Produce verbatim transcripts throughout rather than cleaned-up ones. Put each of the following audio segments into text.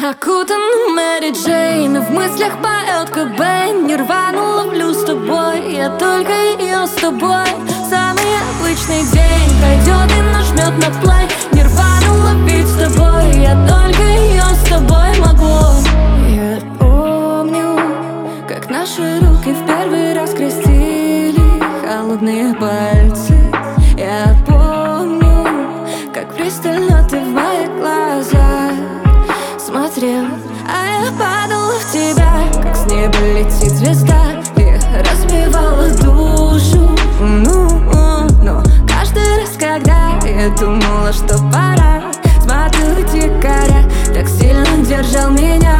Окутан Мэри Джейн, в мыслях поет Кобейн. Нирвану ловлю с тобой, я только ее с тобой. Самый обычный день пройдет и нажмет на плей. Нирвану ловить с тобой, я только ее с тобой могу. Я помню, как наши руки в первый раз крестили холодные пальцы. Я помню, как пристально ты в мои глаза смотрел, а я падала в тебя, как с неба летит звезда, и разбивала душу. Ну, но каждый раз, когда я думала, что пора, смотрю, дикаря так сильно держал меня.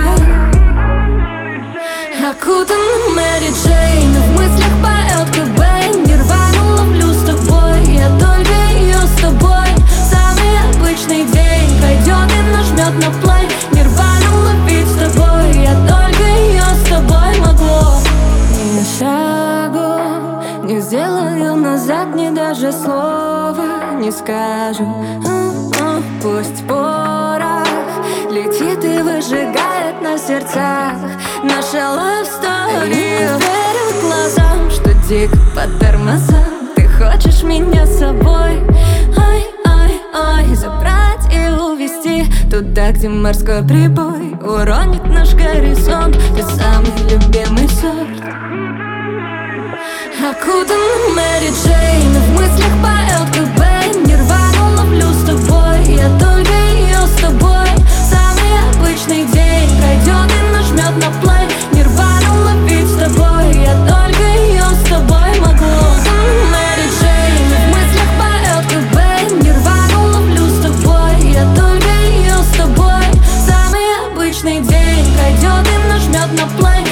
Окутан Мэри Джейн, в мыслях поет Кобейн. Нирвану ловлю с тобой, я только ее с тобой. Самый обычный день пройдет и нажмет на плей. Нирвану ловить с тобой, я только ее с тобой могу. Ни шагу не сделаю назад, ни даже слова не скажу. Пусть порох летит и выжигает на сердцах наша love story. Не верю глазам, что дико по тормозам. Ты хочешь меня с собой, ой, ой, ой, забрать и увезти туда, где морской прибой уронит наш горизонт. Ты самый любимый сорт. Окутан Мэри Джейн, в мыслях поет Кобейн. Нирвану ловлю с тобой, я только ее с тобой. Самый обычный день пройдет и нажмет на плей. Нирвану ловить с тобой, я только ее с тобой могу. Мэри Джейн, в мыслях поет Кобейн. Нирвану ловлю с тобой, я только ее с тобой. Самый обычный день пройдет и нажмет на плей.